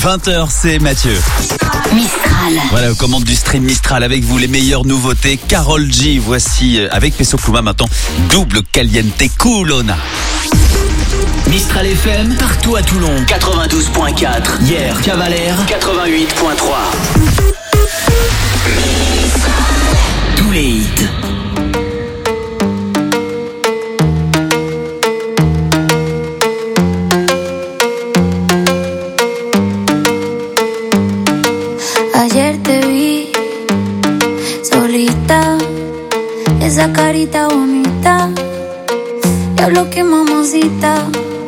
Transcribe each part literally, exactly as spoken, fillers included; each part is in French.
vingt heures, c'est Mathieu. Mistral. Voilà, aux commandes du stream Mistral avec vous les meilleures nouveautés. Karol G, voici avec Peso Pluma maintenant, double caliente culona. Mistral F M, partout à Toulon, quatre-vingt-douze point quatre. Hier, Cavalère, quatre-vingt-huit point trois. Tous les hits. Ayer te vi solita, esa carita bonita, diablo que mamacita.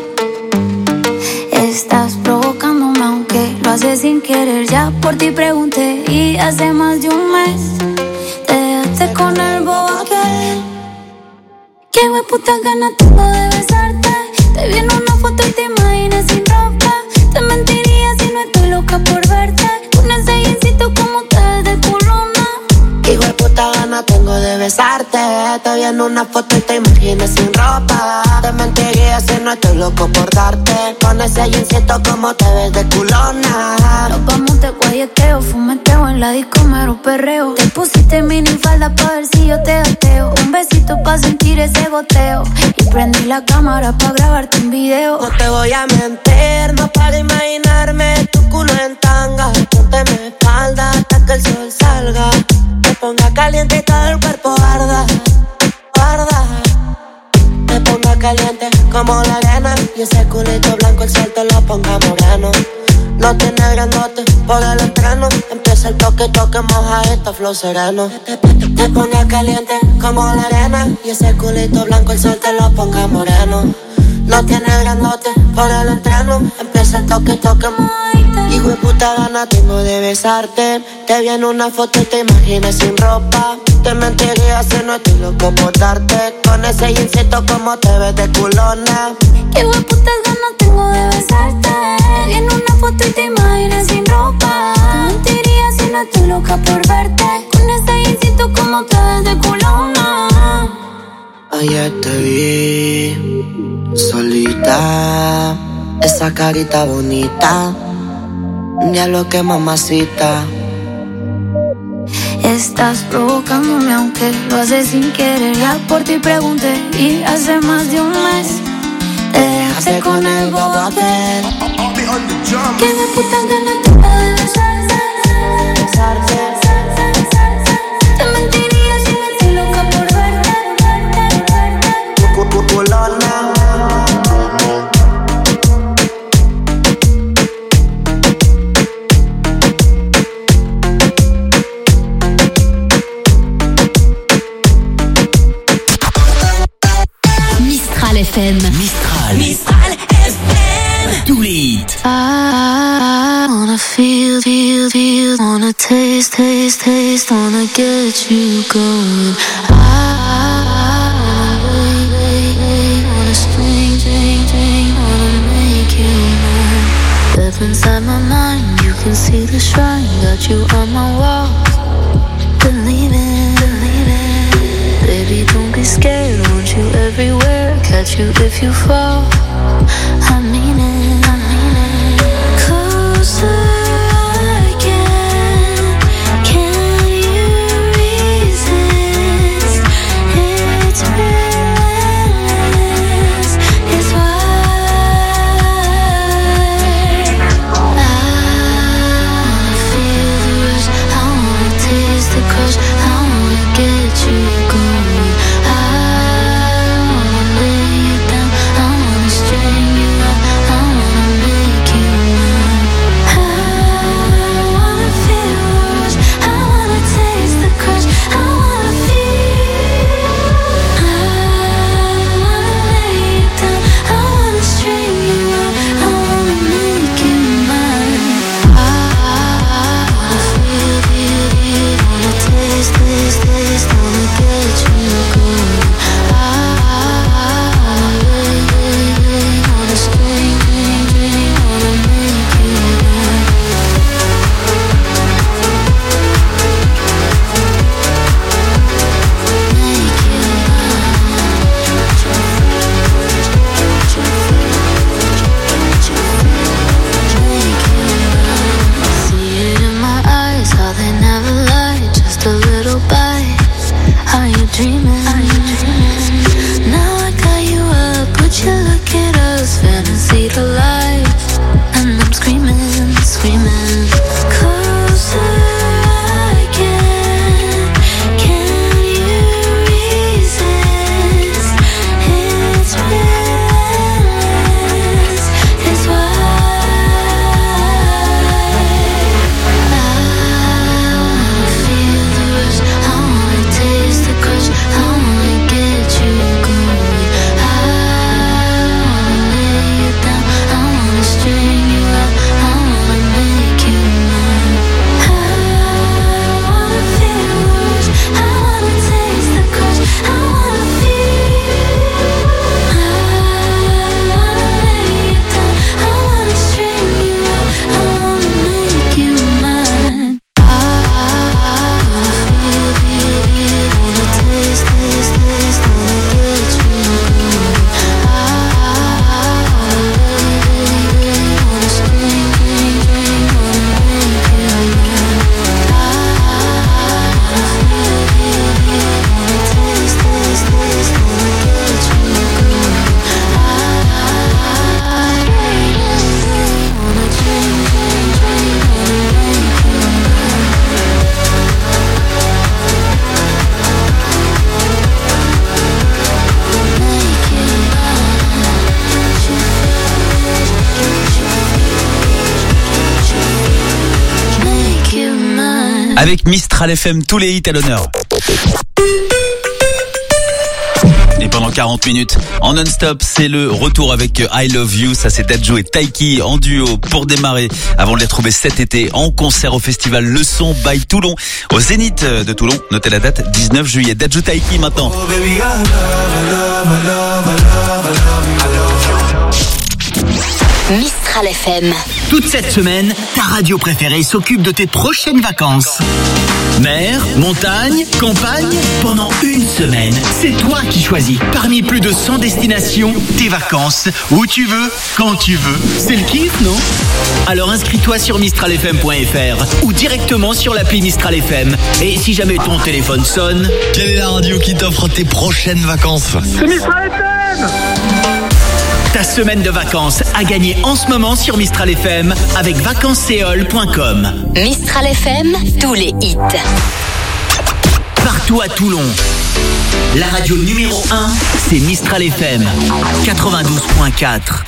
Estás provocándome aunque lo haces sin querer. Ya por ti pregunté y hace más de un mes te dejaste con el bobo aquel. Qué hueputa ganas tengo de besarte. Te vi en una foto y te imaginas sin ropa. Te mentiría si no estoy loca por verte. Con ese jeansito como te ves de culona. Qué hueputa ganas tengo de besarte. Te vi en una foto y te imaginas sin ropa. Te mentiría si no estoy loco por darte. Con ese jeansito como te ves de culona. Nos vamos de guayeteo, fumeteo en la disco mero perreo. Te pusiste mini falda pa' ver si yo te gateo. Un besito pa' sentir ese goteo. Y prendí la cámara pa' grabarte un video. No te voy a mentir, no para imaginarme tu culo en tanga. Ponte mi espalda hasta que el sol salga. Me ponga caliente y todo el cuerpo arda, arda. Me ponga caliente como la arena. Y ese culito blanco el sol te lo ponga moreno. No tiene grandote por el entreno. Empieza el toque, toque, moja esta flow sereno. Te, te, te ponga caliente como la arena. Y ese culito blanco el sol te lo ponga moreno. No tiene grandote por el entreno. Empieza el toque, toque, hijo de puta gana tengo de besarte. Te vi en una foto y te imaginas sin ropa. Te mentiría si no estoy loco por darte. Con ese jeansito como te ves de culona. Qué hueputas ganas tengo de besarte. Te vi en una foto y te imaginas sin ropa. Te mentiría si no estoy loca por verte. Con ese jeansito como te ves de culona. Ayer te vi solita, esa carita bonita, diablo que mamacita. Estás provocándome aunque lo haces sin querer. Ya por ti pregunté y hace más de un mes te dejaste con el bobo aquel. Que de puta ganas tengo de besarte, besarte. Te mentiría si no estoy loca por verte, verte, verte. Culona. F M. Mistral. Mistral F M. Tous les hits. I wanna feel, feel, feel. Wanna taste, taste, taste. Wanna get you going. I wanna wait, wait, wait. Wanna string, string, string. Wanna make you mine. Deep inside my mind, you can see the shrine. Got you on my wall. Believe it, believe it. Baby, don't be scared. Want you everywhere. Catch you if you fall. I mean it, I mean it. Closer I can. Can you resist? It's endless. It's wide. I wanna feel the rush. I wanna taste the crush. I wanna get you going. I wanna lay you down. I wanna string you up. dreaming? Are you dreaming? Now I got you up, would you look at us? Fantasy to life, and I'm screaming, screaming. Closer I get, can you resist? It's endless, it's why I wanna feel the rush, I wanna taste the crush, I wanna get you going. I wanna lay you down, I wanna string you out, I wanna make you mine. I wanna feel the rush, I wanna taste the crush, I wanna feel. I wanna lay you down, I wanna string you out, I wanna make you mine. I wanna feel, feel, feel, wanna taste, taste, taste, wanna get you going. I wanna lay, lay, lay, wanna string, string, string, wanna make you mine. I wanna feel, feel, feel, wanna taste, taste, taste, wanna get you going. I wanna drink, drink, drink, wanna make you mine. Make you mine. Make you mine. Avec Mistral F M, tous les hits à l'honneur. Et pendant quarante minutes, en non-stop, c'est le retour avec I Love You. Ça, c'est Dadju et Taiki en duo pour démarrer avant de les retrouver cet été en concert au festival Le Son by Toulon au Zénith de Toulon. Notez la date, dix-neuf juillet. Dadju, Taiki maintenant. Mistral F M. Toute cette semaine, ta radio préférée s'occupe de tes prochaines vacances. Mer, montagne, campagne, pendant une semaine, c'est toi qui choisis. Parmi plus de cent destinations, tes vacances, où tu veux, quand tu veux. C'est le kiff, non? Alors inscris-toi sur mistral f m point f r ou directement sur l'appli Mistral F M. Et si jamais ton téléphone sonne... Quelle est la radio qui t'offre tes prochaines vacances? C'est Mistral F M. Ta semaine de vacances à gagner en ce moment sur Mistral F M avec vacances séol point com. Mistral F M, tous les hits. Partout à Toulon. La radio numéro un, c'est Mistral F M quatre-vingt-douze point quatre.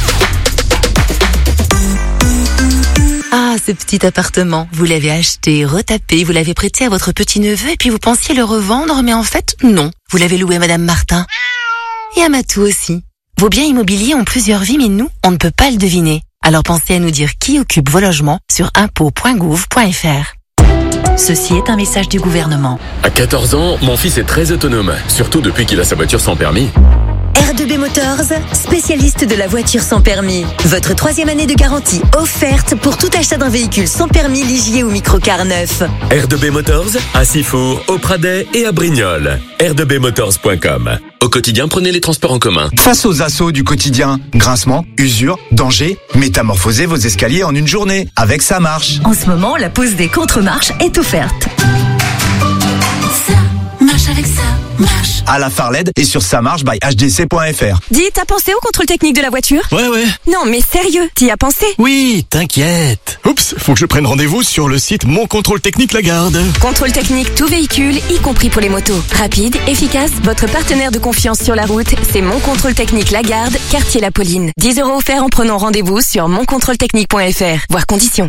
Ah, ce petit appartement, vous l'avez acheté, retapé, vous l'avez prêté à votre petit-neveu et puis vous pensiez le revendre, mais en fait, non. Vous l'avez loué à Madame Martin. Et à Matou aussi. Vos biens immobiliers ont plusieurs vies, mais nous, on ne peut pas le deviner. Alors pensez à nous dire qui occupe vos logements sur impôts point gouv point f r. Ceci est un message du gouvernement. À quatorze ans, mon fils est très autonome, surtout depuis qu'il a sa voiture sans permis. R deux B Motors, spécialiste de la voiture sans permis. Votre troisième année de garantie offerte pour tout achat d'un véhicule sans permis, ligier ou microcar neuf. R deux B Motors, à Sifour, au Pradet et à Brignoles. r deux b motors point com. Au quotidien, prenez les transports en commun. Face aux assauts du quotidien, grincement, usure, danger, métamorphosez vos escaliers en une journée. Avec Ça Marche. En ce moment, la pose des contre-marches est offerte. Ça marche avec ça, marche. À la Farled et sur ça marche by h d c point f r. Dis, t'as pensé au contrôle technique de la voiture? Ouais, ouais. Non, mais sérieux, t'y as pensé? Oui, t'inquiète. Oups, faut que je prenne rendez-vous sur le site Mon Contrôle Technique Lagarde. Contrôle technique tout véhicule, y compris pour les motos. Rapide, efficace, votre partenaire de confiance sur la route, c'est Mon Contrôle Technique Lagarde, quartier La Pauline. dix euros offerts en prenant rendez-vous sur mon contrôle technique point f r. Voir conditions.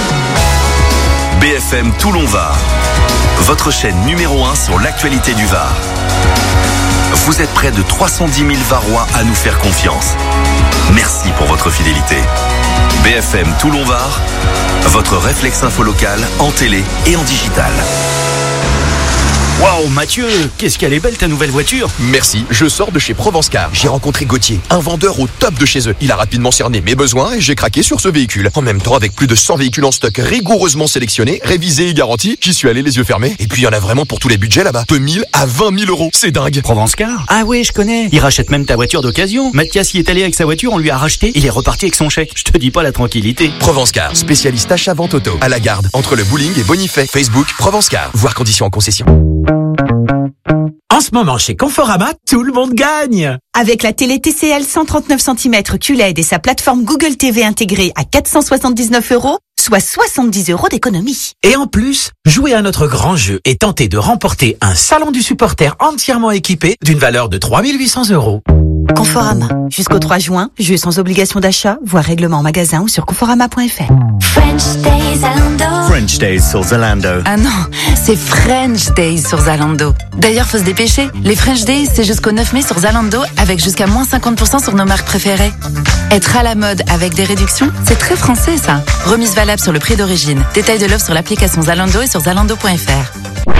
B F M Toulon-Var, votre chaîne numéro un sur l'actualité du Var. Vous êtes près de trois cent dix mille Varois à nous faire confiance. Merci pour votre fidélité. B F M Toulon-Var, votre réflexe info local en télé et en digital. Waouh, Mathieu, qu'est-ce qu'elle est belle ta nouvelle voiture. Merci, je sors de chez Provence Car. J'ai rencontré Gauthier, un vendeur au top de chez eux. Il a rapidement cerné mes besoins et j'ai craqué sur ce véhicule. En même temps, avec plus de cent véhicules en stock rigoureusement sélectionnés, révisés et garantis, j'y suis allé les yeux fermés. Et puis il y en a vraiment pour tous les budgets là-bas. De mille à vingt mille euros, c'est dingue. Provence Car? Ah ouais, je connais. Il rachète même ta voiture d'occasion. Mathias y est allé avec sa voiture, on lui a racheté, il est reparti avec son chèque. Je te dis pas la tranquillité. Provence Car, spécialiste achat-vente auto. À la Garde, entre le bowling et Bonifay. Facebook, Provence Car. Voir conditions en concession. ce moment, chez Conforama, tout le monde gagne. Avec la télé T C L cent trente-neuf centimètres Q L E D et sa plateforme Google T V intégrée à quatre cent soixante-dix-neuf euros, soit soixante-dix euros d'économie. Et en plus, jouez à notre grand jeu et tentez de remporter un salon du supporter entièrement équipé d'une valeur de trois mille huit cents euros. Conforama. Jusqu'au trois juin, jeu sans obligation d'achat, voire règlement en magasin ou sur conforama point f r. French Days Zalando. French Days sur Zalando. Ah non, c'est French Days sur Zalando. D'ailleurs, faut se dépêcher. Les French Days, c'est jusqu'au neuf mai sur Zalando avec jusqu'à moins cinquante pour cent sur nos marques préférées. Être à la mode avec des réductions, c'est très français ça. Remise valable sur le prix d'origine. Détail de l'offre sur l'application Zalando et sur zalando point f r.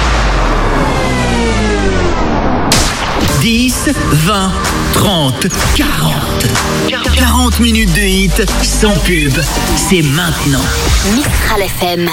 dix, vingt, trente, quarante. quarante minutes de hit sans pub. C'est maintenant. Mistral F M.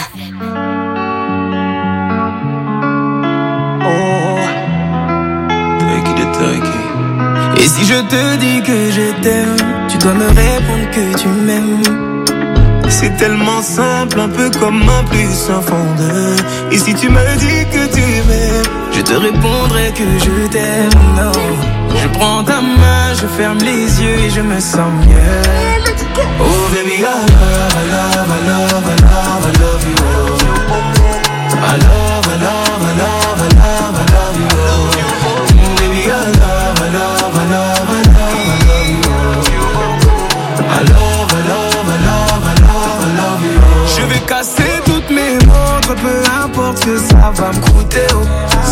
Et si je te dis que je t'aime, tu dois me répondre que tu m'aimes. C'est tellement simple, un peu comme un plus un fond de. Et si tu me dis que tu m'aimes, je te répondrai que je t'aime. Non, je prends ta main, je ferme les yeux et je me sens mieux. Oh baby, I love, I love, I love, I love, I love you. I love, I love, I love, I love, I love you. Baby, I love, I love, I love, I love, I love you. I love, I love, I love, I love, I love you. Je vais casser toutes mes montres, peu importe ce que ça va me coûter. Oh.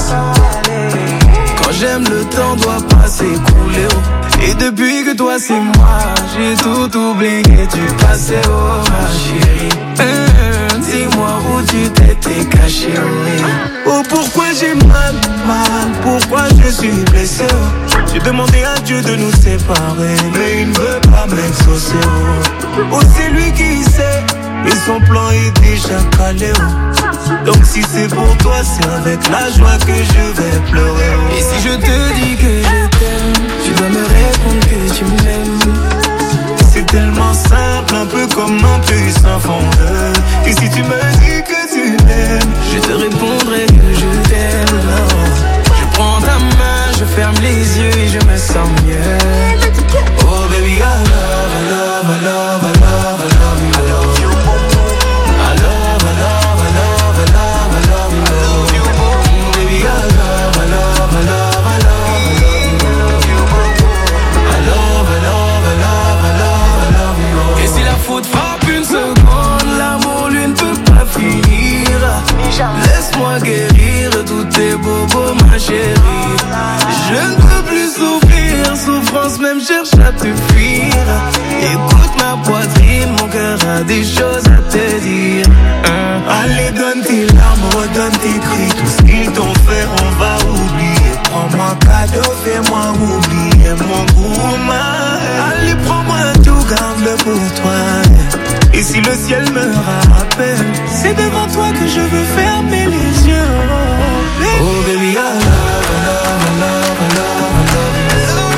Quand j'aime, le temps doit pas s'écouler. Oh. Et depuis que toi c'est moi, j'ai tout oublié, tu passais, oh ma chérie. Euh, dis-moi où tu t'étais caché. Oh, oh pourquoi j'ai mal, mal, pourquoi je suis blessé. Oh. J'ai demandé à Dieu de nous séparer, mais il ne veut pas m'exaucer. Oh, oh c'est lui qui sait, et son plan est déjà calé. Oh. Donc si c'est pour toi, c'est avec la joie que je vais pleurer. Oh. Et si je te dis que je t'aime, tu dois me répondre que tu m'aimes. C'est tellement simple, un peu comme un plus un fondeur. Et si tu me dis que tu m'aimes, je te répondrai que je t'aime. Non. Je prends ta main, je ferme les yeux et je me sens mieux. Oh baby, I love, I love, I love, I love, I love you. I love you. I love, I love, I love, I love, I love you. Baby, I love, I love, I love, I love, I love you. I love, I love, I love, I love, I love you. Et si la faute frappe une seconde, l'amour lui ne peut pas finir. Laisse-moi guérir tous tes bobos, ma chérie. Je ne peux plus souffrir, souffrance même cherche à te fuir. Écoute ma poitrine, mon cœur a des choses à te dire. hein. Allez donne tes larmes, redonne tes cris. Tout ce qu'ils t'ont fait on va oublier. Prends-moi cadeau, fais-moi oublier mon goût. Allez prends-moi tout, garde-le pour toi. Et si le ciel me rappelle, c'est devant toi que je veux fermer les yeux. Oh baby, I love, I love, I love, I love, I love you.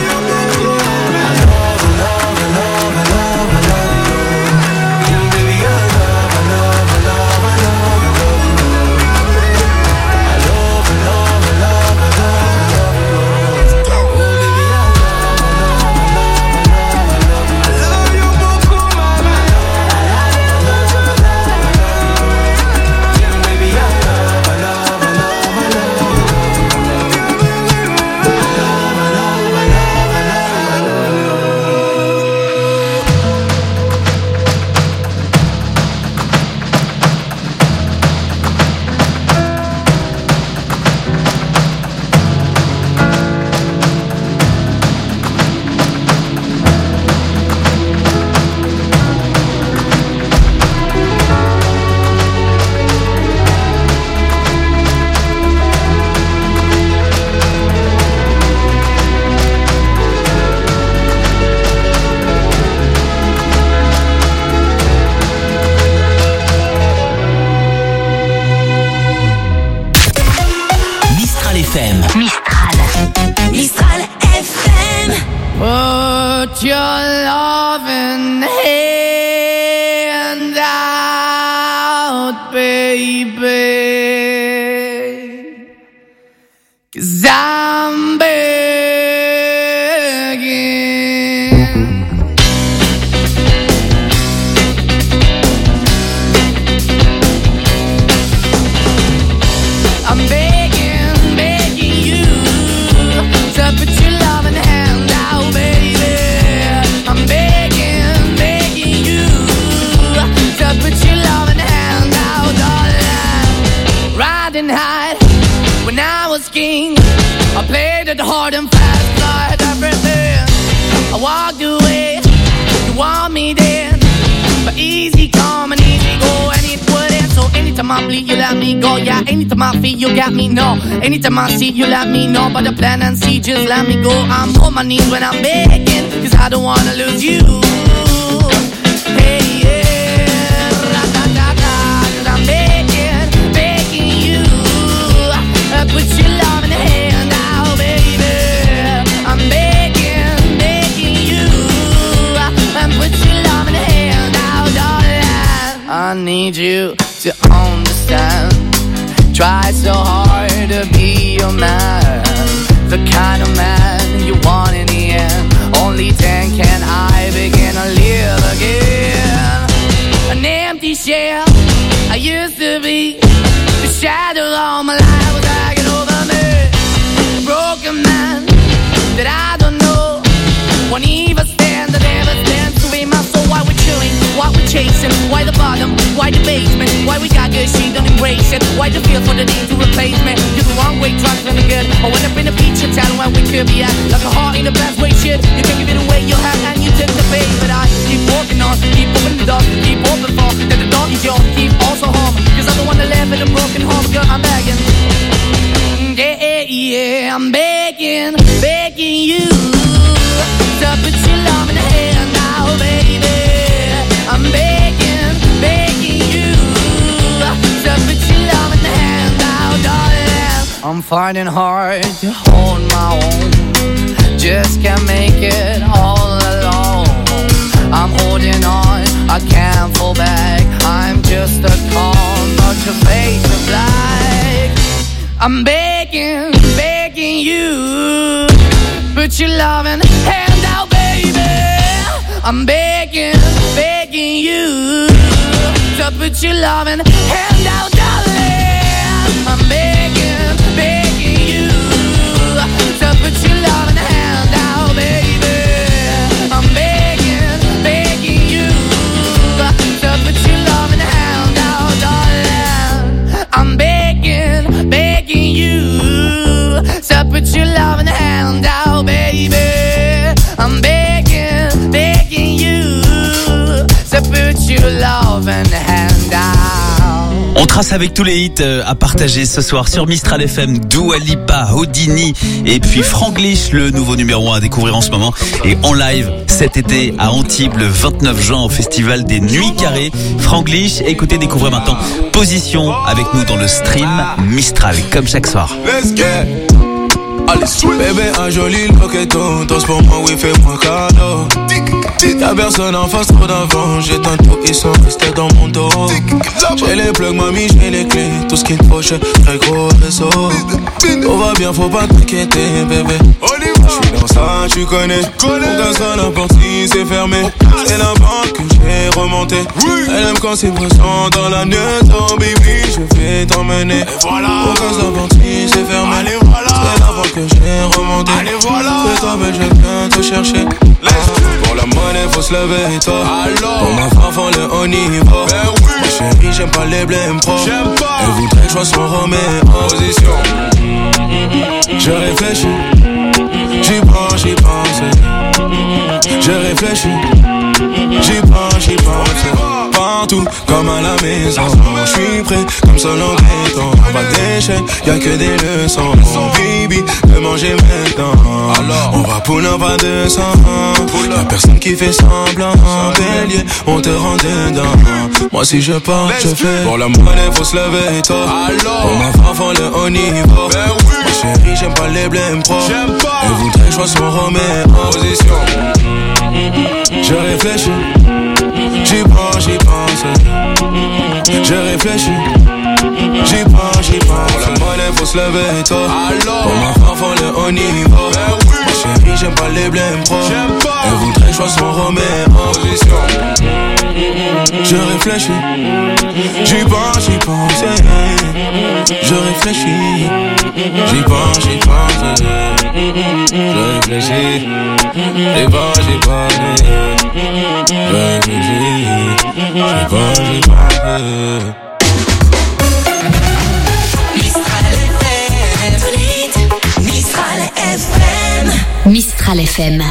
I love, I love, I love, I love, I love you. Baby, I love, I love, I love, I love, I love you. I love, I love, I love, I love, I love you. Oh baby, I love, I love, I love, I love, I love you beaucoup, mama. Baby, I love, I love, I love, I love you. Mistral F M. Mistral. Mistral F M. Put your loving hand out, baby, 'cause I I played it hard and fast, I had everything. I walked away, you want me then. But easy come and easy go, and it wouldn't. So anytime I bleed, you let me go. Yeah, anytime I feel, you got me, no. Anytime I see, you let me know. But the plan and see, just let me go. I'm on my knees when I'm begging, cause I don't wanna lose you. Hey, yeah, ra-da-da-da, cause I'm begging, begging you. Uh, put your love in the hand now, baby. I'm begging, begging you. Uh, put your love in the hand now, darling. I need you to understand. Try so hard to be your man, the kind of man you want in the end. Only then can I begin to live again. An empty shell I used to be, the shadow all my life was dragging over me. A broken man that I don't know won't even stand, that ever stands to be my soul. Why we're chewing, why we're chasing, why the bottom, why the basement, why we got good, she don't embrace it, why the feel for the need to replace me. You're the wrong way, trying to the good. I went up in a feature town where we could be at, like a heart in a best way, shit. You can give it away, you have, and you took the bait. But I keep walking on, keep opening the door, keep open for that the door is yours, keep also home. Cause I'm the one that live in a broken home, girl, I'm begging. Yeah, yeah, I'm begging, begging you to put your love in the hand now, baby. I'm begging, begging you to put your love in the hand now, darling. I'm finding hard to hold my own, just can't make it all alone. I'm holding on, I can't fall back. I'm just a call, but your face is black. I'm begging, begging you, put your loving hand out, baby. I'm begging, begging you to put your loving hand out, darling. I'm begging, begging you to put your loving hand out, baby. I'm begging, begging you to put your loving hand out, darling. I'm begging, begging you to put your loving hand out, baby. I'm begging, begging you to put your loving hand out. On trace avec tous les hits à partager ce soir sur Mistral F M. Dua Lipa, Houdini et puis Franglish, le nouveau numéro un à découvrir en ce moment. Et en live cet été à Antibes le vingt-neuf juin au festival des Nuits Carrées. Franglish, écoutez, découvrez maintenant Position avec nous dans le stream Mistral comme chaque soir. Let's get allez, bébé, un joli loqueton, danse pour moi, oui, fais-moi cadeau. Y'a personne en face, trop d'avant, j'ai tant tout, ils sont restés dans mon dos. J'ai les plugs, mamie, j'ai les clés, tout ce qu'il te faut, j'ai très gros réseau. Tout va bien, faut pas t'inquiéter, bébé. J'suis dans ça, tu connais, aucun seul la porte si c'est fermé. C'est la banque que j'ai remonté. Elle aime quand c'est présent dans la nuit, oh baby, je vais t'emmener. Aucun seul la porte si c'est fermé. C'est la banque que j'ai remonté. Fais-toi belle, je viens te chercher. Pour la monnaie, faut se lever tôt. Pour ma femme, le haut niveau. Ma chérie, j'aime pas les blèmes pro. Elle voudrait que je sois son Roméo. Position. Je réfléchis, j'y pense, j'y pense. Je réfléchis, j'y pense, j'y pense. Partout, comme à la maison. J'suis prêt, comme seul en béton. Pas d'échec, y'a que des leçons. Baby, de manger maintenant. On va pour un pas de sang. Y'a personne qui fait semblant. Bélier, on te rend dedans. Moi si je pars, je fais. Pour la monnaie, faut se lever tôt. Pour ma femme, le haut niveau. Ma chérie, j'aime pas les blèmes pro. Elle voudrait que je sois son Roméo. Position. Je réfléchis, j'y pense, j'y pense. Je réfléchis, j'y pense, j'y pense. Pour la monnaie, faut se lever tôt. Pour ma femme, le haut niveau. Ma chérie, j'aime pas les blèmes pro. Elle voudrait que je sois son Roméo. Je réfléchis, j'y pense, j'y pense. Je réfléchis, j'y pense, j'y pense. Je réfléchis, j'y pense, j'y pense. Je réfléchis, j'y pense, j'y pense. Mistral F M, Mistral F M. Mistral F M.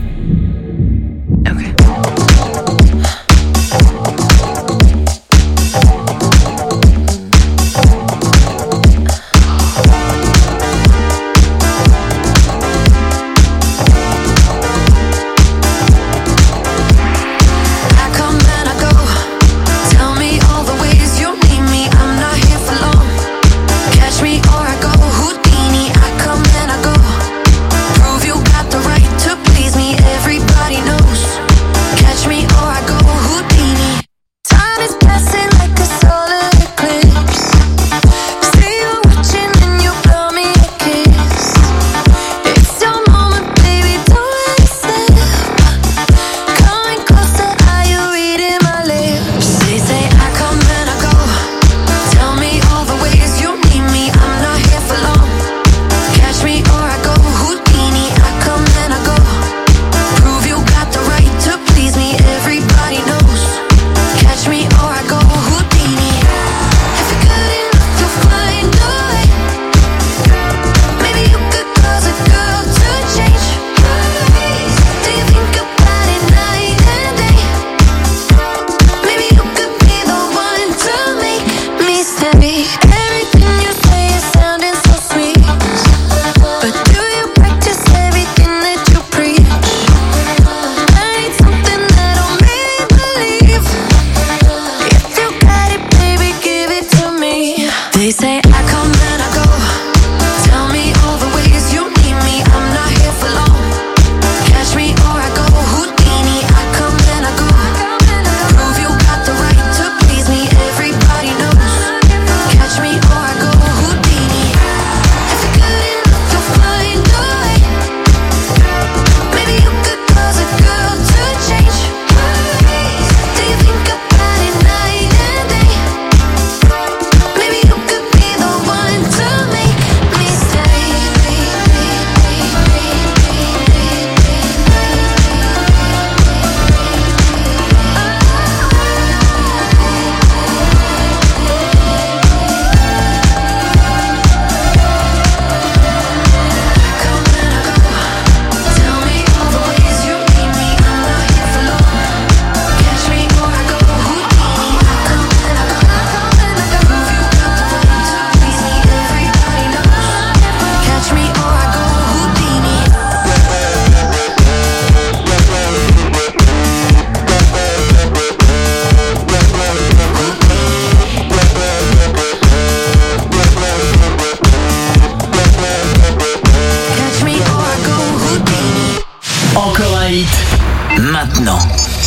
Maintenant.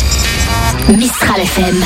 Mistral F M.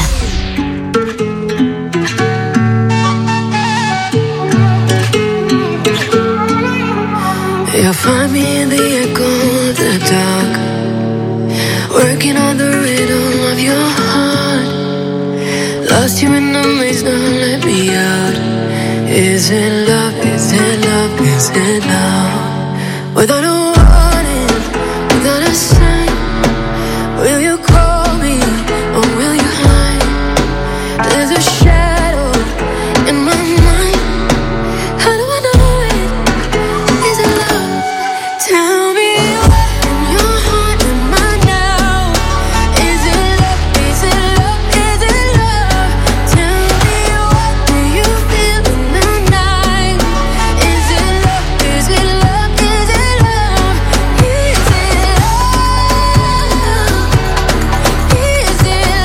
You'll find me in the echo of the dark, working on the rhythm of your heart. Lost you in the maze, now let me out. Is it love, is it love, is it love? Without a warning, without a sign, will you call me or will you hide? There's a shadow in my mind. How do I know it? Is it love? Tell me what in your heart am I now? Is it love? Is it love? Is it love? Tell me what do you feel in the night? Is it love? Is it love? Is it love? Is it love? Is it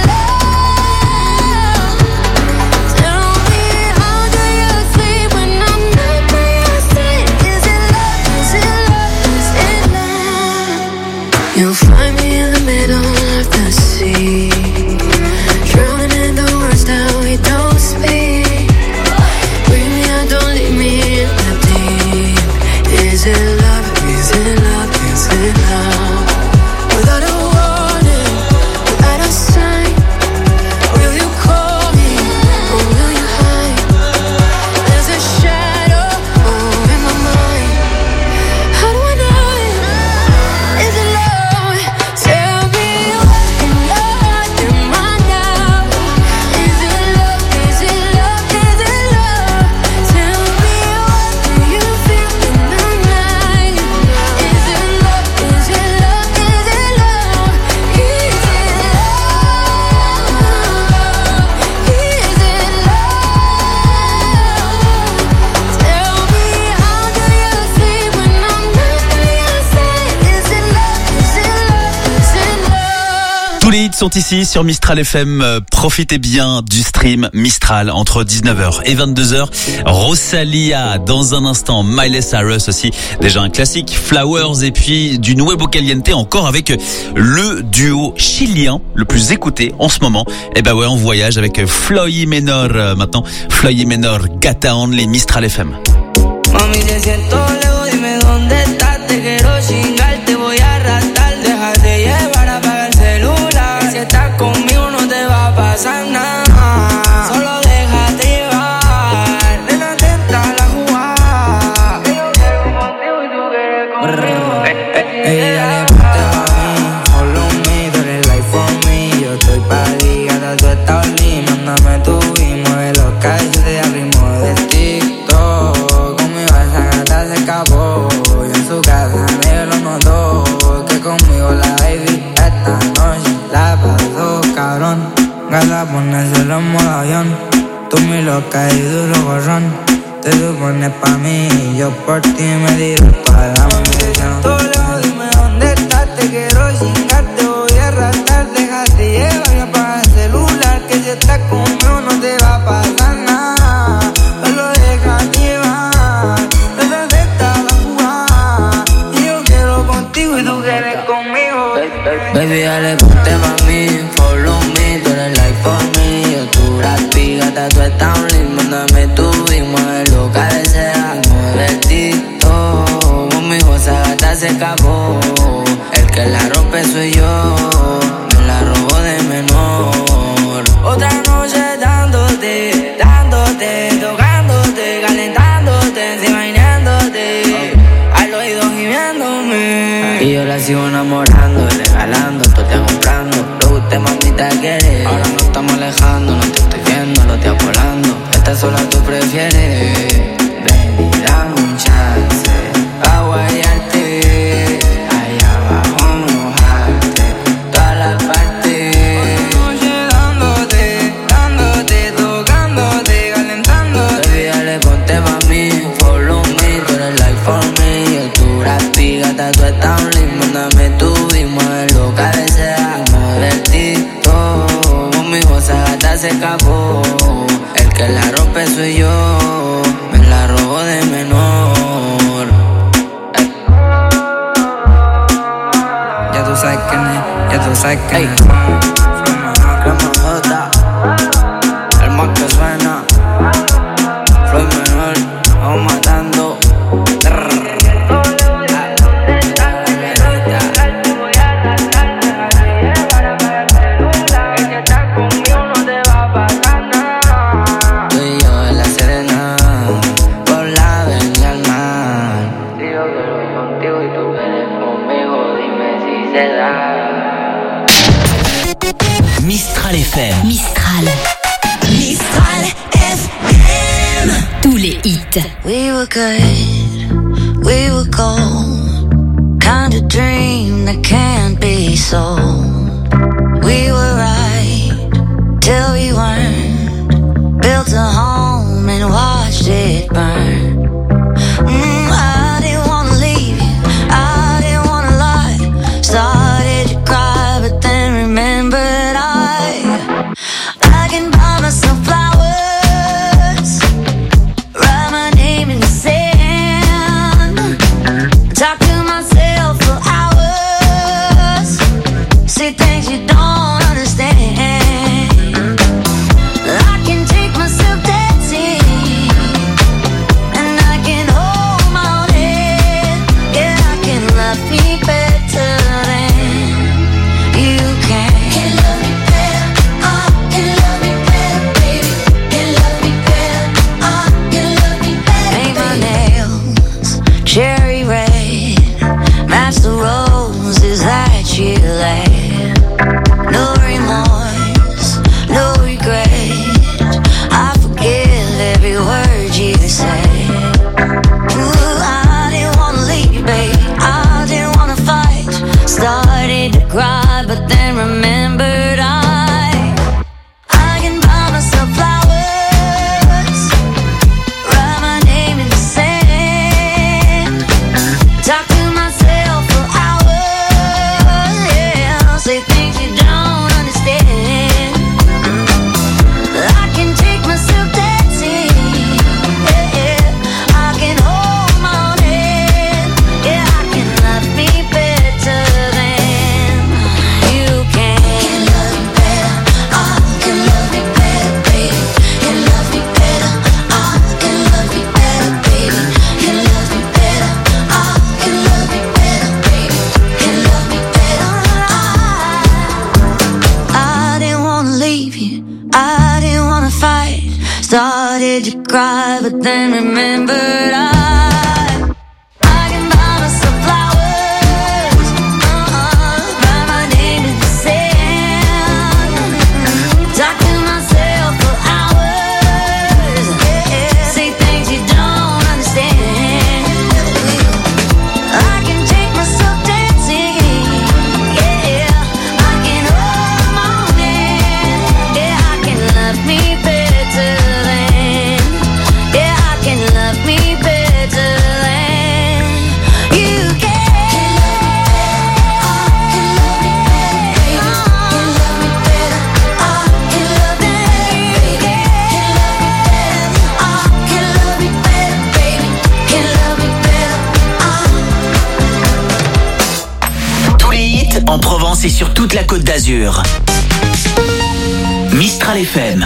love? Tell me how do you sleep when I'm not by your side? Is it love? Is it love? Is it love? You'll find me in the middle of the sea, drowning in the words that we don't speak. Bring me out, don't leave me in the deep. Is it love? Is it love? Is it love? Without a warning, without a sign, will you call me or will you hide? There's a shadow oh, in my mind. How do I know it? Is it love? Tell me what in your heart am I now? Is it love? Is it love? Is it love? Tell me what do you feel in the night? Is les hits sont ici sur Mistral F M. Profitez bien du stream Mistral entre dix-neuf heures et vingt-deux heures. Rosalia, dans un instant, Miley Cyrus aussi, déjà un classique, Flowers, et puis du Nuevo Caliente encore avec le duo chilien le plus écouté en ce moment. Et ben ouais, on voyage avec Floyd Menor maintenant. Floyd Menor, Gata Only, Mistral F M. Mami, te siento lejos, dime dónde estás, te quiero chingar, te voy a arrastrar, déjate llevar, apaga el celular, si estás conmigo no te va a pasar nada, solo déjate llevar, ven atenta a la jugada, que yo quiero contigo y tú quieres conmigo. Ey, dale, ponte pa' mí, follow me, tú eres life for me, yo estoy pa' ti, gata, tú estás only, mándame tu beat, mueve los callos de ritmo de TikTok, conmigo esa gata se escapó, y en su casa nadie lo notó, que conmigo la baby esta noche la pasó cabrón, gata ponérselo en modo avión, tú mi loca y duro gorrón, te supones pa' mí y yo por ti me tiro toda la munición. Tú lejos, dime dónde estás, te quiero chingar, te voy a arrastrar, déjate llevar y apaga el celular, que si estás conmigo no te va a pasar nada, solo déjate llevar, desde esta la jugada, y yo quiero contigo y tú quieres conmigo. Baby, dale, ponte pa' mí, follow me, tú eres life for me, yo tu rapi, gata, tú estás only, mándame tu beat, mueve lo que deseas, mueve el TikTok, conmigo esa gata se escapó, el que la rompe soy yo, me la robo de menor, otra noche dándote, dándote, tocándote, calentándote, encima bañándote, al oído gimiéndome, y yo la sigo enamorando, regalando, tú te comprando, lo que usted mamita quiere, ahora nos estamos alejando, no te estoy viendo, lo estoy volando, esta sola tú prefieres, baby, dame un chance, pa' guayarte, allá abajo mojarte, toda la parte, noche dándote, dándote, tocándote, calentándote, baby, dale, ponte pa' mí, follow me, tú eres life for me, yo tu rapi, gata, tú estás only, mándame tu beat, mueve lo que deseas, mueve el TikTok, conmigo esa gata se escapó, el que la rompe soy yo, me la robo de menor. Ey. Ya tú sabes quién es, ya tú sabes quién es. Crema J, el más que suena, Floyd Menor, vamos matando. Mistral F M. Mistral. Mistral F M. Tous les hits. We were good, we were gold. Kind of dream that can't be sold. We were right till we weren't. Built a home and watched it burn. Mm, I didn't wanna leave you, I didn't wanna lie. Started to cry, but then remembered I I can buy myself flowers, write my name in the sand, talk made you cry, but then remembered I en Provence et sur toute la Côte d'Azur. Mistral F M.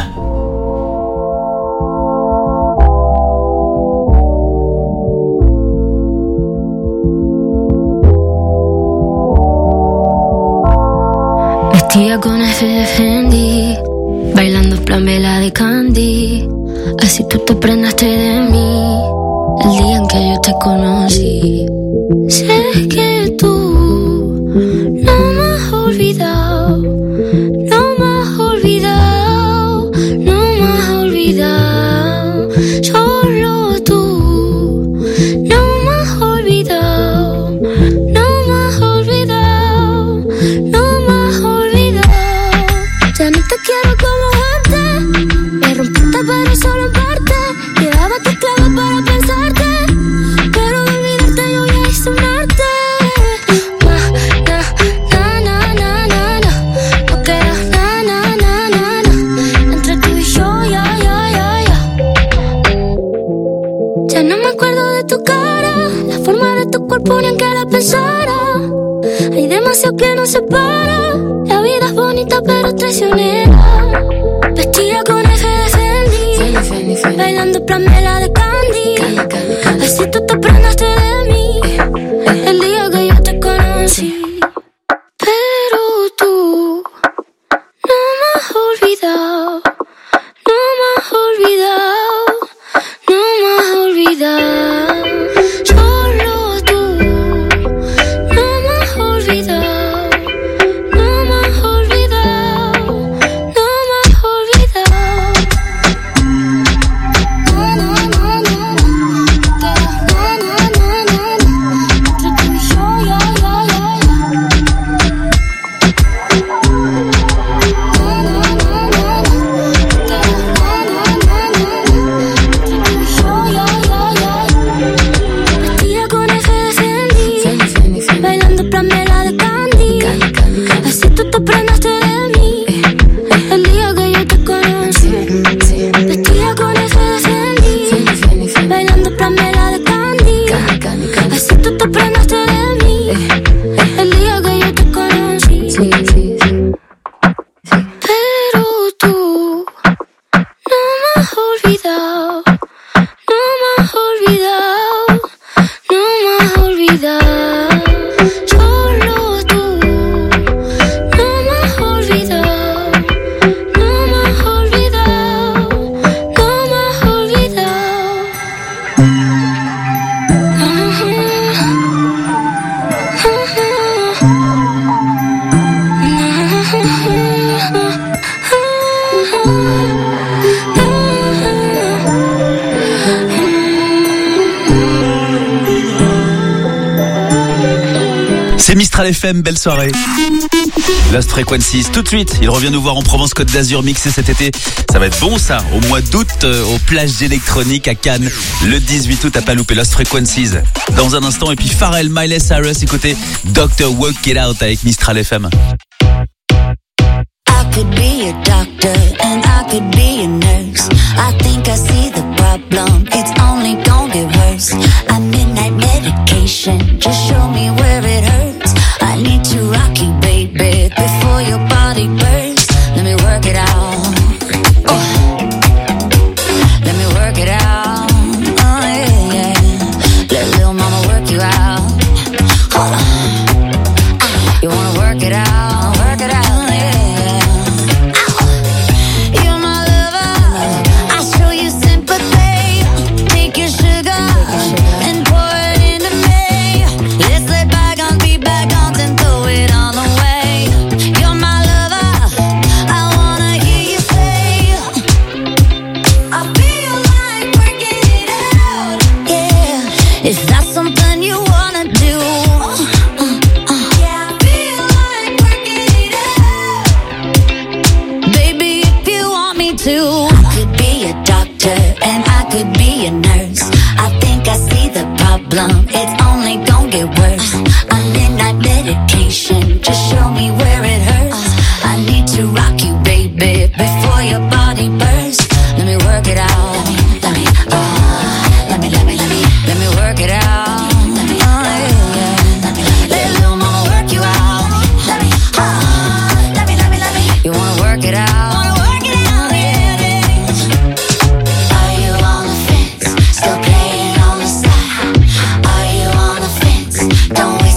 Vestida con F de Fendi, bailando plan vela de Candy. Así tú te prendaste de mí el día en que yo te conocí. Sé que tú no me has olvidado, no me has olvidado, no me has olvidado. Solo tú no me has olvidado, no me has olvidado, no me has olvidado. Ya no te quiero como antes, me rompiste pero solo en parte. Llevaba tus clavos para pensarte, pero de olvidarte yo ya hice un arte. Cuerpo ni en que la pensara. Hay demasiado que nos separa. La vida es bonita pero traicionera. Vestida con F de Fendi, Fendi, Fendi, Fendi. Bailando plamela de Candy, Candy, Candy, Candy. Así tú te prendaste de mí el día que yo te conocí. Pero tú no me has olvidado, no me has olvidado, no me has olvidado. C'est Mistral F M, belle soirée. Lost Frequencies, tout de suite, il revient nous voir en Provence Côte d'Azur, mixé cet été. Ça va être bon ça, au mois d'août, euh, aux plages électroniques à Cannes. Le dix-huit août, à pas louper, Lost Frequencies. Dans un instant, et puis Pharrell, Miley Cyrus, écoutez docteur Work It Out avec Mistral F M. I could be a doctor and I could be a nurse. I think I see the problem, it's only gonna get worse. I midnight medication, just show me where it hurts. I need to rock you, baby, before your body bursts. Let me work it out. Oh. Let me work it out. Oh yeah, yeah. Let little mama work you out. Hold on. You wanna work it out? Work it out. You're my lover, I show you sympathy.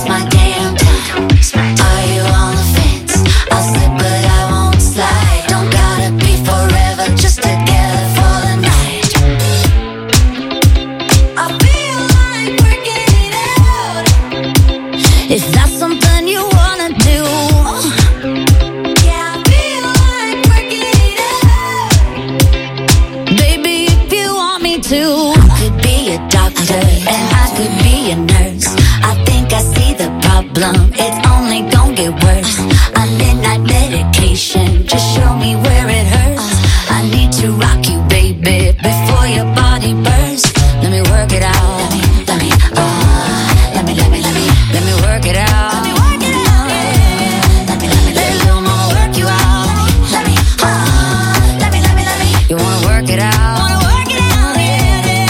waste my damn time. Are you on the fence? I'll slip but I won't slide. Don't gotta be forever, just together for the night. I feel like working it out. If that's something you wanna do. Yeah, I feel like working it out. Baby, if you want me to, I could be a doctor and I could be a nurse. I think I see the problem, it's only gonna get worse. A midnight medication, just show me where it hurts. I need to rock you, baby, before your body bursts. Let me work it out. Let me, let me, uh, let me, let me, let me, let me work it out. Let me work it out. Let me, let me, let me, little mama work you out. Let me, uh, let me, let me, let me. You wanna work it out? Wanna work it out, yeah, yeah.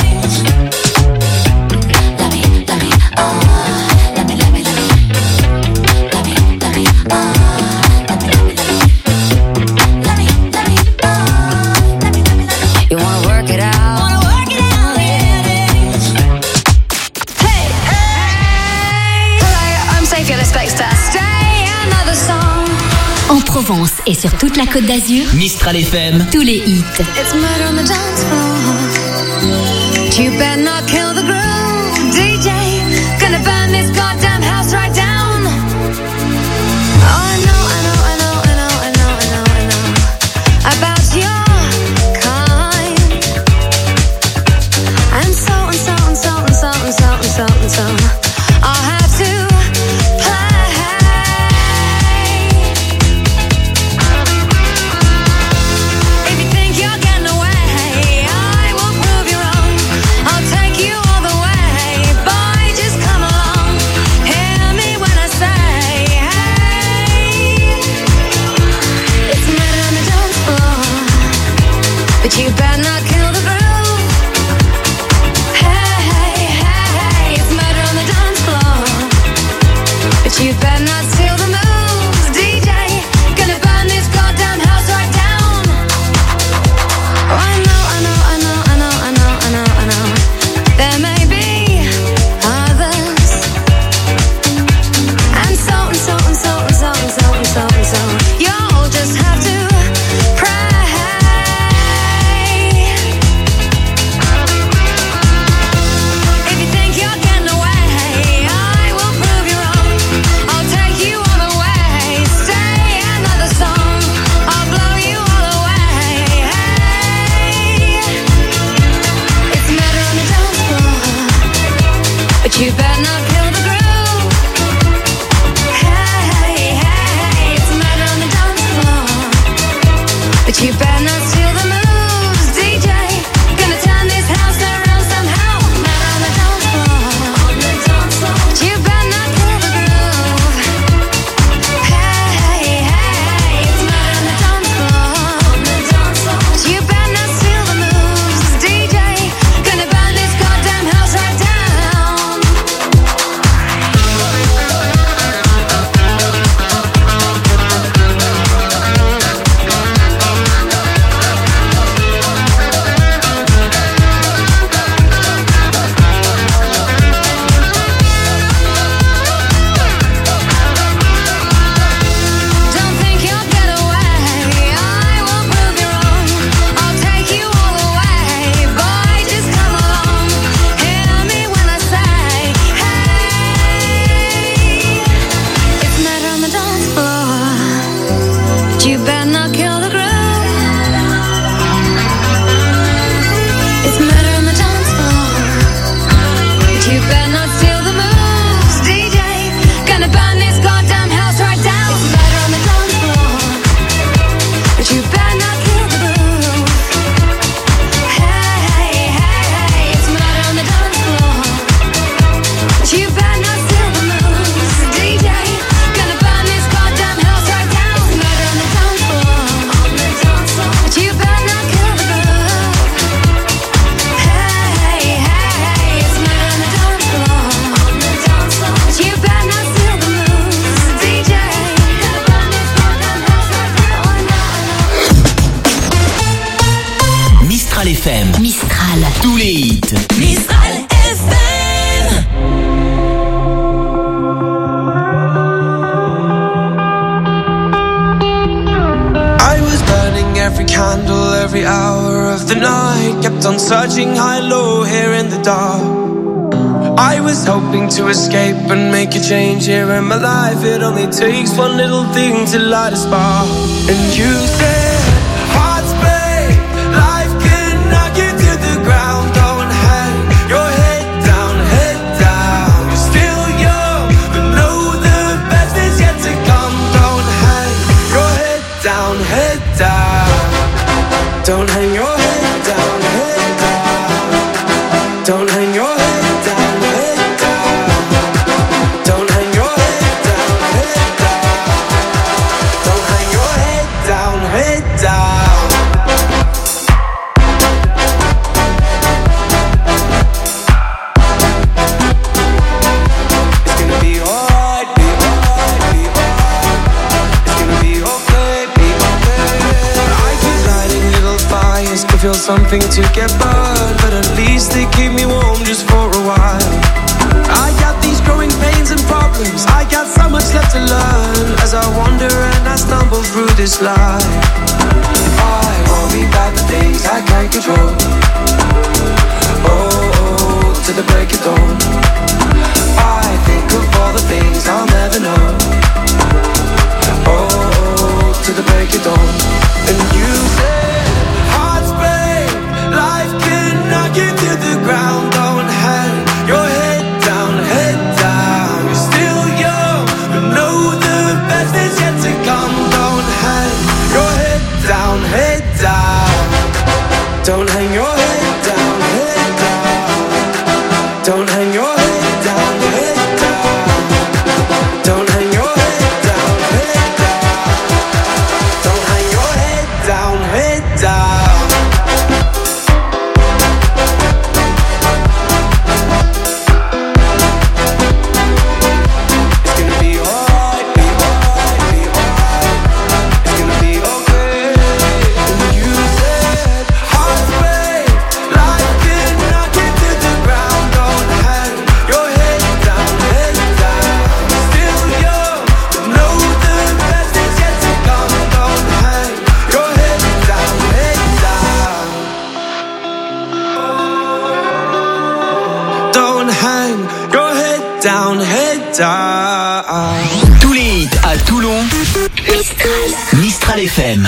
Let me, let me, uh, let me, let me, let me, let me, let me, uh, let me, let me, let me, let me, let me, uh, let me, let me, let me. You wanna work it out? Wanna work it out, yeah, yeah. Hey, hey. Hello, I'm Sophia Lespector. Stay another song. En Provence et sur toute la Côte d'Azur, Mistral F M, tous les hits. It's murder on the dance floor. You better not kill the groove, D J. Gonna burn this goddamn house right down. Oh, I know, I know, I know, I know, I know, I know, I know about your kind. And so and so and so and so and so and so and so. I'll have to play. If you think you're getting away, I will prove you wrong. I'll take you all the way. Boy, just come along. Hear me when I say, hey. It's murder on the dance floor, but you better not kill the groove. Hey, hey, hey, hey. It's murder on the dance floor, but you better not steal the moves, D J. Gonna burn this goddamn house right down. Oh, I know, I know, I know, I know, I know, I know, I know. There may be others, and so and so and so and so and so and so and so. You'll just have to pray. If you think you're getting away, I will prove you wrong. I'll take you all the way. Stay another song. I'll blow you all away. Hey. It's murder on the dance floor, but you better not kill the groove. Hey, hey, hey. It's murder on the dance floor, but you better not steal the moves, D J. Gonna turn this house around somehow. Murder on the dance floor, but you better not kill the groove. Hey, hey, hey. It's murder on the dance floor, but you better not steal the moves, D J. Gonna burn this goddamn house right down. Don't think you'll get away. I will prove you wrong. I'll take you all the way. Boy, just come along. Hear me when I say, hey. It's murder on the dance floor, but you better not kill the groove. It's murder on the dance floor, but you better not steal the moves, D J. Gonna burn this goddamn house right down. It's murder on the dance floor, but you better not kill the groove. Hey, hey, hey. It's murder on the dance floor, but you better not steal the moves, D J. Gonna burn this goddamn house right down. It's murder on the dance floor, but you better not kill the groove. Hey, hey, hey. It's murder on the dance floor, but you better not steal the moves, D J. Gonna burn this goddamn house right down. Mistral F M, Mistral. tous les hits. Mistral F M. every hour of the night. Kept on searching high, low, here in the dark. I was hoping to escape and make a change here in my life. It only takes one little thing to light a spark. And you said, hearts break, life can knock you to the ground. Don't hang your head down, head down. You're still young, but know the best is yet to come. Don't hang your head down, head down. Don't hang your head down, head down. Don't hang your head. Feel something to get burned, but at least they keep me warm just for a while. I got these growing pains and problems, I got so much left to learn. As I wander and I stumble through this life, I worry about the things I can't control. Oh, oh, to the break of dawn, I think of all the things I'll never know. Oh, oh, to the break of dawn. And you say life can knock you to the ground. Don't hang your head down, head down. You're still young, but know the best is yet to come. Don't hang your head down, head down. Don't hang your head down, head down. Don't hang your head down, head down. Don't hang your head down, head down. Don't hang your head down, head down. Down, head down. Tous les hits à Toulon. Mistral. Mistral F M.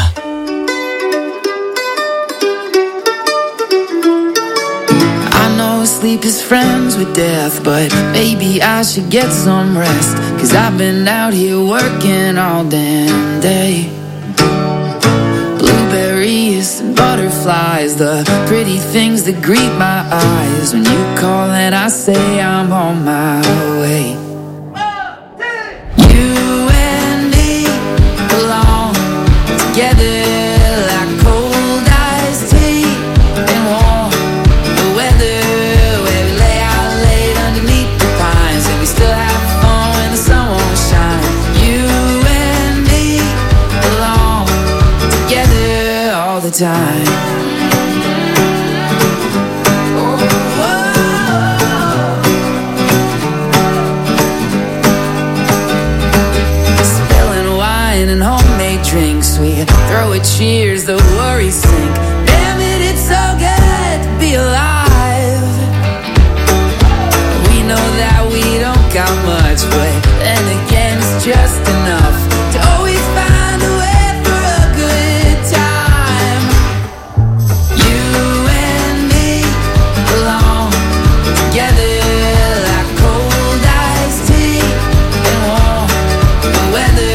I know sleep is friends with death, but maybe I should get some rest. Cause I've been out here working all damn day. Blueberries and butterflies, the pretty things that greet my eyes. When you call and I say I'm on my way. You and me belong together like cold iced tea and warm the weather. Where we lay out late underneath the pines, and we still have fun when the sun won't shine. You and me belong together all the time. Drinks, we throw a cheers, the worries sink. Damn it, it's so good to be alive. We know that we don't got much, but then again it's just enough to always find a way for a good time. You and me belong together like cold iced tea and warm the weather.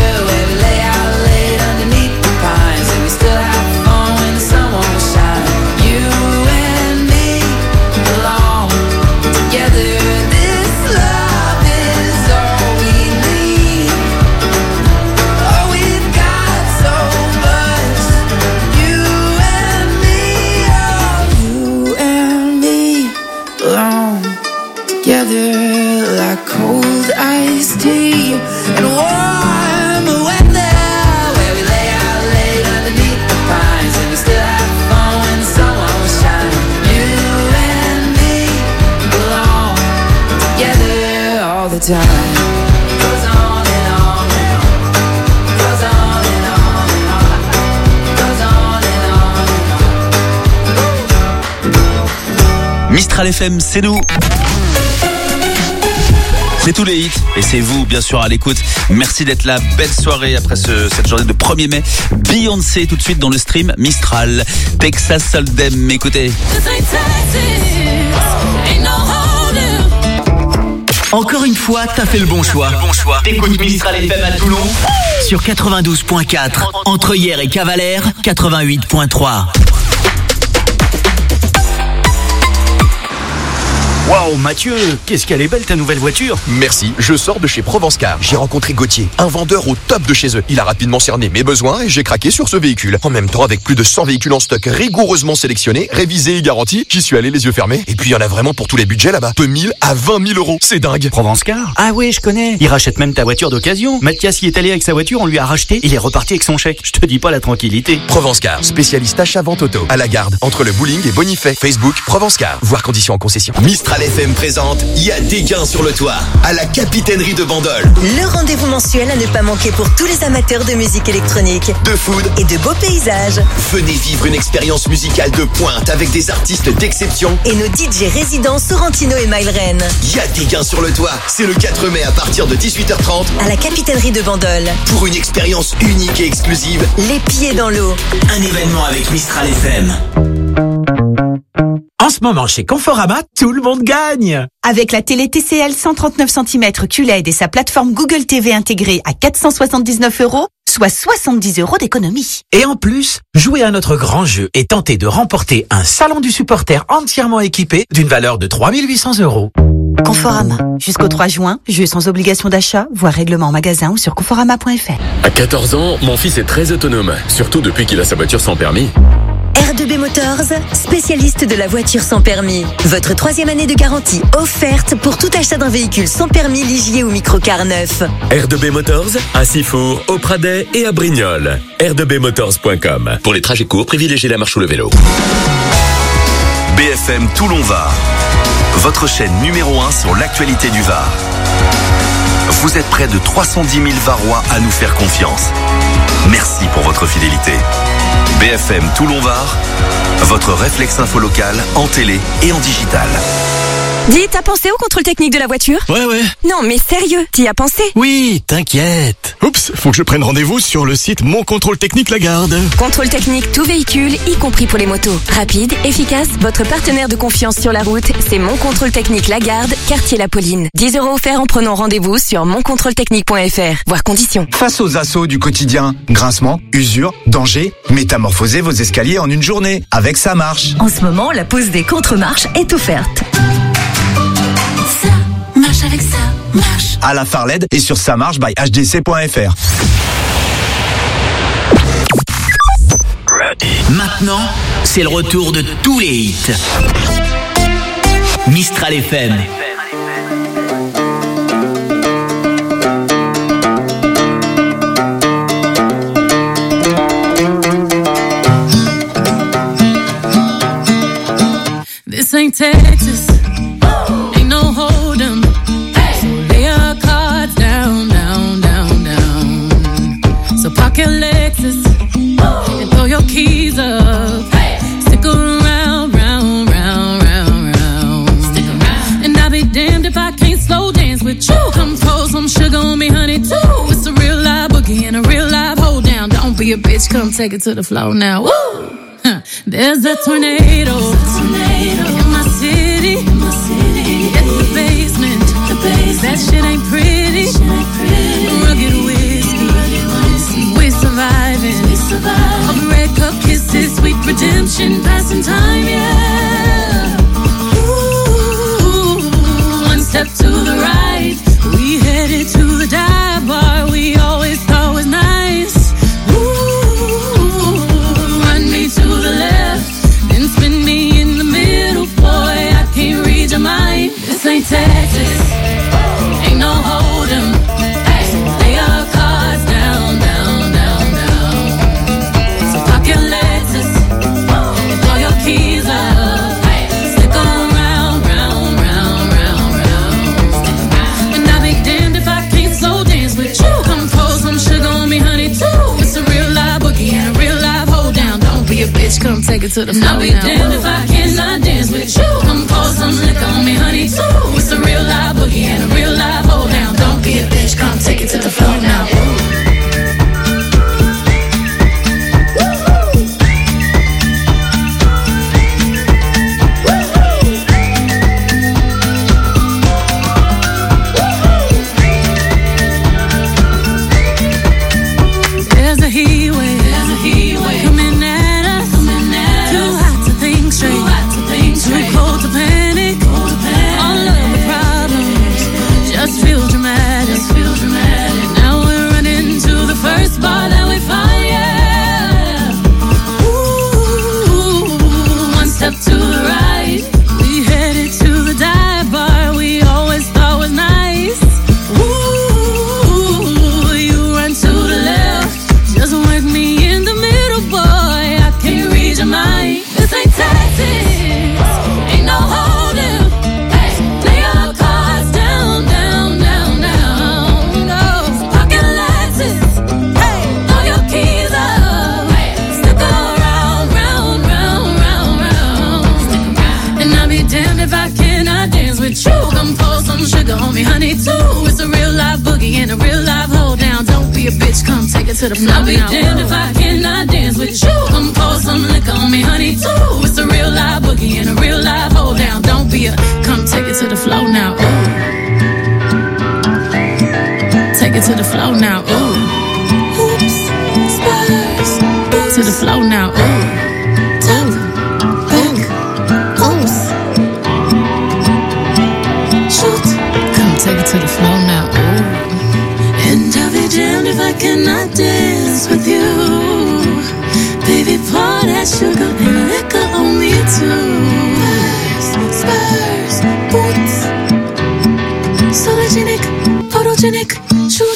Like cold iced tea and warm weather, where we lay out late underneath the pines, and we still have fun when the sun won't shine. You and me belong together all the time. Goes on and on and on, goes on and on and on, goes on and on and on. Mistral F M, c'est nous. C'est tous les hits et c'est vous bien sûr à l'écoute. Merci d'être là, belle soirée après ce, cette journée de premier mai. Beyoncé tout de suite dans le stream Mistral, Texas Hold'em, écoutez. Encore une fois, t'as fait le bon choix. Bon choix. T'écoutes Mistral F M à Toulon sur quatre-vingt-douze point quatre, entre hier et Cavalère, quatre-vingt-huit point trois. Waouh, Mathieu, qu'est-ce qu'elle est belle ta nouvelle voiture. Merci, je sors de chez Provence Car. J'ai rencontré Gauthier, un vendeur au top de chez eux. Il a rapidement cerné mes besoins et j'ai craqué sur ce véhicule. En même temps, avec plus de cent véhicules en stock rigoureusement sélectionnés, révisés et garantis, j'y suis allé les yeux fermés. Et puis il y en a vraiment pour tous les budgets là-bas. De mille à vingt mille euros, c'est dingue. Provence Car. Ah oui, je connais. Il rachète même ta voiture d'occasion. Mathias y est allé avec sa voiture, on lui a racheté, il est reparti avec son chèque. Je te dis pas la tranquillité. Provence Car, spécialiste achat-vente auto. À la Garde, entre le bowling et Bonifay. Facebook, Provence Car. Voir conditions en concession. Mistral F M présente, il y a des gains sur le toit, à la capitainerie de Bandol. Le rendez-vous mensuel à ne pas manquer pour tous les amateurs de musique électronique, de food et de beaux paysages. Venez vivre une expérience musicale de pointe avec des artistes d'exception et nos D J résidents Sorrentino et Mylren. Il y a des gains sur le toit, c'est le quatre mai à partir de dix-huit heures trente à la capitainerie de Bandol pour une expérience unique et exclusive. Les pieds dans l'eau. Un événement avec Mistral F M. En ce moment, chez Conforama, tout le monde gagne. Avec la télé T C L cent trente-neuf centimètres Q L E D et sa plateforme Google T V intégrée à quatre cent soixante-dix-neuf euros, soit soixante-dix euros d'économie. Et en plus, jouez à notre grand jeu et tentez de remporter un salon du supporter entièrement équipé d'une valeur de trois mille huit cents euros. Conforama. Jusqu'au trois juin, jeu sans obligation d'achat, voire règlement en magasin ou sur conforama point f r. À quatorze ans, mon fils est très autonome, surtout depuis qu'il a sa voiture sans permis. R deux B Motors, spécialiste de la voiture sans permis. Votre troisième année de garantie offerte pour tout achat d'un véhicule sans permis, ligier ou microcar neuf. R deux B Motors, à Sifour, au Pradet et à Brignoles. R deux B motors point com. Pour les trajets courts, privilégiez la marche ou le vélo. B F M Toulon-Var, votre chaîne numéro un sur l'actualité du Var. Vous êtes près de trois cent dix mille Varois à nous faire confiance. Merci pour votre fidélité. B F M Toulon-Var, votre réflexe info local en télé et en digital. Dis, t'as pensé au contrôle technique de la voiture? Ouais, ouais. Non, mais sérieux, t'y as pensé? Oui, t'inquiète. Oups, faut que je prenne rendez-vous sur le site Mon Contrôle Technique Lagarde. Contrôle technique tout véhicule, y compris pour les motos. Rapide, efficace, votre partenaire de confiance sur la route, c'est Mon Contrôle Technique Lagarde, quartier La Pauline. dix euros offerts en prenant rendez-vous sur mon contrôle technique point f r. Voir conditions. Face aux assauts du quotidien, grincement, usure, danger, métamorphosez vos escaliers en une journée avec Ça Marche. En ce moment, la pause des contre-marches est offerte. Marche avec ça, marche. À la Farled et sur Ça Marche by H D C point f r. Maintenant, c'est le retour de tous les hits. Mistral F M. This ain't Texas. Ain't no hold 'em. So lay your cards down, down, down, down. So park your Lexus and throw your keys up. Stick around, round, round, round, round. Stick around. And I'll be damned if I can't slow dance with you. Come pour some sugar on me, honey, too. It's a real live boogie and a real live hold down. Don't be a bitch, come take it to the floor now. Woo! Huh. There's a tornado, tornado in my city, in my city. It's the basement, the basement. That shit ain't pretty, shit ain't pretty. Rugged whiskey, rugged whiskey. We're surviving, we surviving. Of red cup kisses, sweet redemption, passing time, yeah. Ooh, one step to the right, we headed to the dive bar we always thought was nice. To the left, then spin me in the middle, boy, I can't read your mind. This ain't Texas, ain't no hold 'em. So lay your cards down, down, down, down. So park your Lexus and throw your keys up. Stick around, round, round, round, round. And I'll be damned if I can't slow dance with you. Come pour some sugar on me, honey, too. It's a real live boogie and a real live hold down. Don't be a bitch, come take it to the floor. I'll be damned if I cannot dance with you. Come pour some some liquor on me, honey, too. It's a real live boogie and a real live hold down. Don't be a bitch, come take it to the floor now. To the floor. I'll be damned if I cannot dance with you. Come pour some liquor on me, honey, too. It's a real live boogie and a real live hold down. Don't be a, come take it to the floor now. Ooh. Take it to the floor now. Ooh. Oops, spurs. To the floor now. Ooh. Top, back, oops. Shoot. Come take it to the floor now. Ooh. And I'll be damned if I cannot dance with you. Baby, pour that sugar and liquor on me too. Spurs, spurs, boots. Sologenic, photogenic, shoot.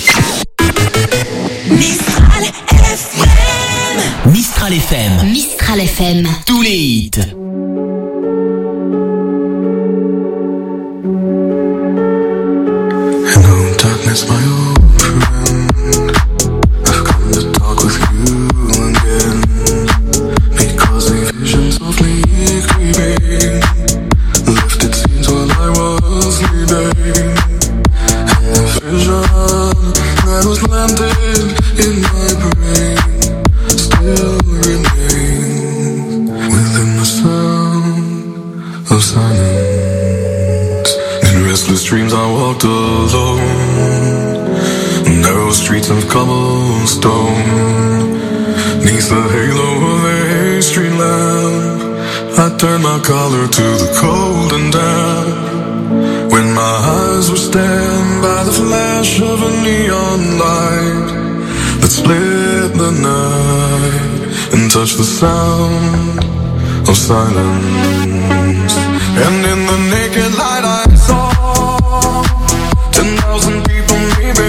Mistral F M. Mistral F M. Mistral F M. Tous les hits. Hello, darkness, my old friend. I've come to talk with you again, because the visions of me creeping left its scenes while I was sleeping, and the vision that was landed in my brain still remains within the sound of silence. In restless dreams I walked alone, narrow streets of cobblestone, neath the halo of a street lamp. I turned my collar to the cold and damp, when my eyes were stabbed by the flash of a neon light that split the night and touched the sound of silence. And in the naked light I saw ten thousand people maybe,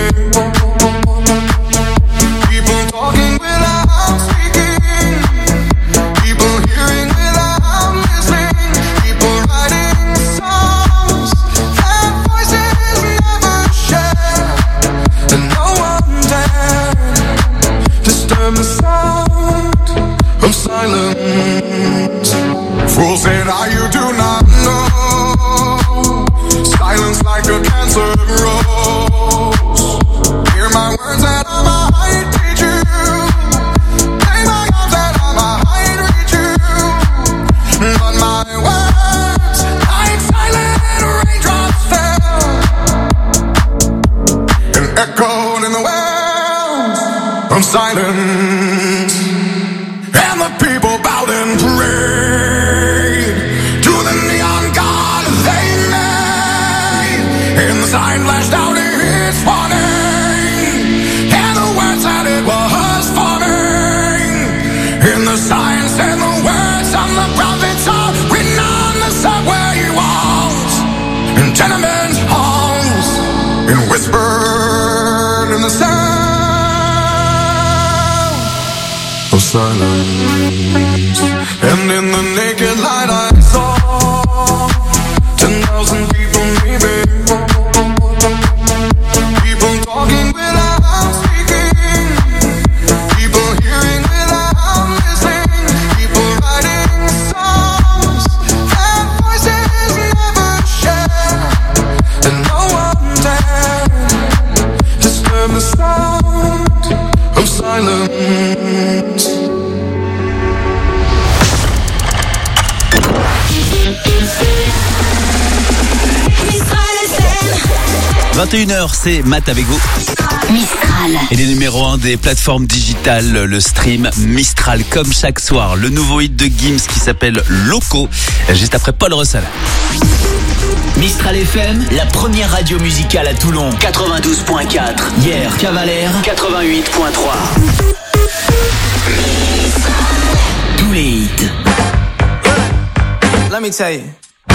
people talking without speaking, people hearing without listening, people writing songs that voices never share, and no one dared disturb the sound of silence. Fools said, "Ah, you do not know, silence like a cancer grows. Hear my words that I might teach you, play my arms that I might reach you, but my words like silent raindrops fell and echoed in the wells of silence, and the people bowed and prayed to the neon god they made, and the sign flashed out its warning, and the words that it was forming, and the sign said the words of the prophets are written on the subway walls, in tenement halls, and whispered in the sound of silence. And in the naked light I saw ten thousand people maybe, people talking without speaking, people hearing without listening, people writing songs that voices never and the sound of silence. vingt et une heures, c'est Matt avec vous. Mistral. Et les numéros un des plateformes digitales, le stream Mistral, comme chaque soir. Le nouveau hit de Gims qui s'appelle Loco, juste après Paul Russell. Mistral F M, la première radio musicale à Toulon. quatre-vingt-douze point quatre. Hier, Cavalère, quatre-vingt-huit point trois. Tous les hits. Let me tell you.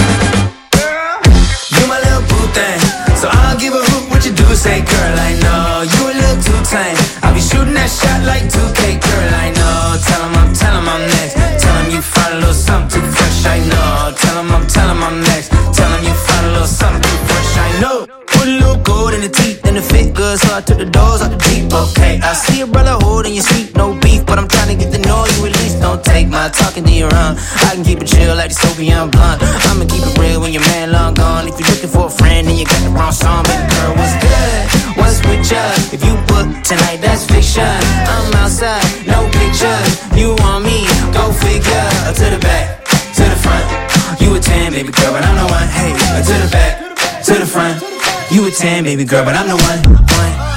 You my little boo thing, so I'll give a hoot what you do. Say, girl, I know you a little too tame. I'll be shooting that shot like two K, girl, I know. Tell him I'm, tell him I'm next. Tell him you find a little something too fresh, I know. Tell him I'm, tell him I'm next. Tell him you find a little something too fresh, I know. Put a little gold in the teeth and it fit good, so I took the doors out the Jeep. Okay, I see a brother holding your seat, no beef, but I'm trying to get to know you at least. Don't take my talking to your own. I can keep it chill like the Soviet blunt. I'ma keep it real when your man long gone. If you're looking for a friend and you got the wrong song, baby girl, what's good? What's with ya? If you book tonight, that's fiction. I'm outside, no pictures. You want me? Go figure. To the back, to the front. You a ten, baby girl, but I'm the one. Hey, to the back, to the front. You a ten, baby girl, but I'm the one. one.